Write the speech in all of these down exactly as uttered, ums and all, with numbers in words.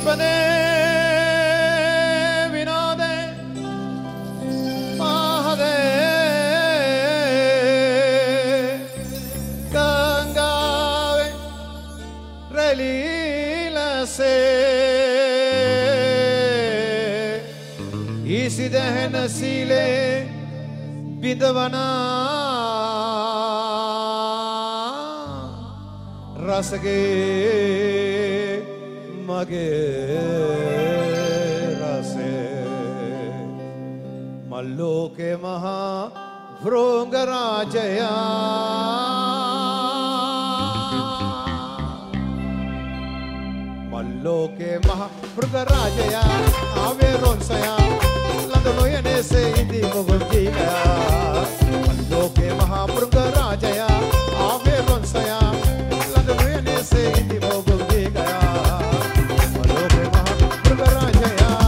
සපනේ විනෝදේ මහදේ ගංගාවේ රැලීලසේ easy දැහෙන සීලේ විඳවනා රසගේ මගේ රසේ මල්ලෝකේ මහා වෘංග රාජයා මල්ලෝකේ මහා වෘංග රාජයා ආවේ රොන්සයා ලඳනොයනේසේ ඉදි මොගොල් කීලා මල්ලෝකේ මහා වෘංග රාජයා ආවේ රොන්සයා ලඳනොයනේසේ ඉදි මොගොල් කීලා මල්ලෝකේ මහා වෘංග රාජයා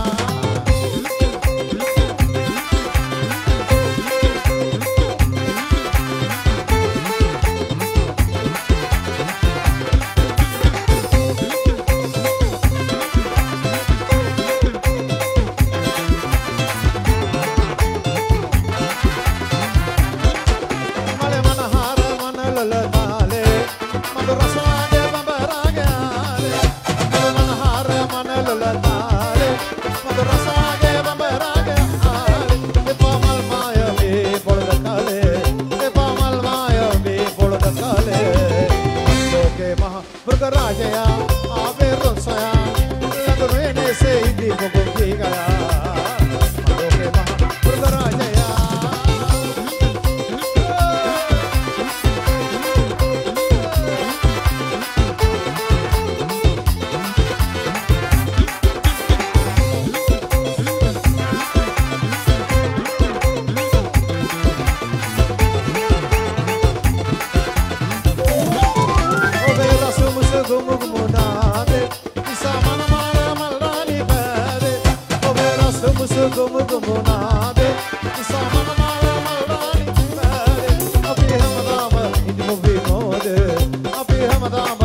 Ramadan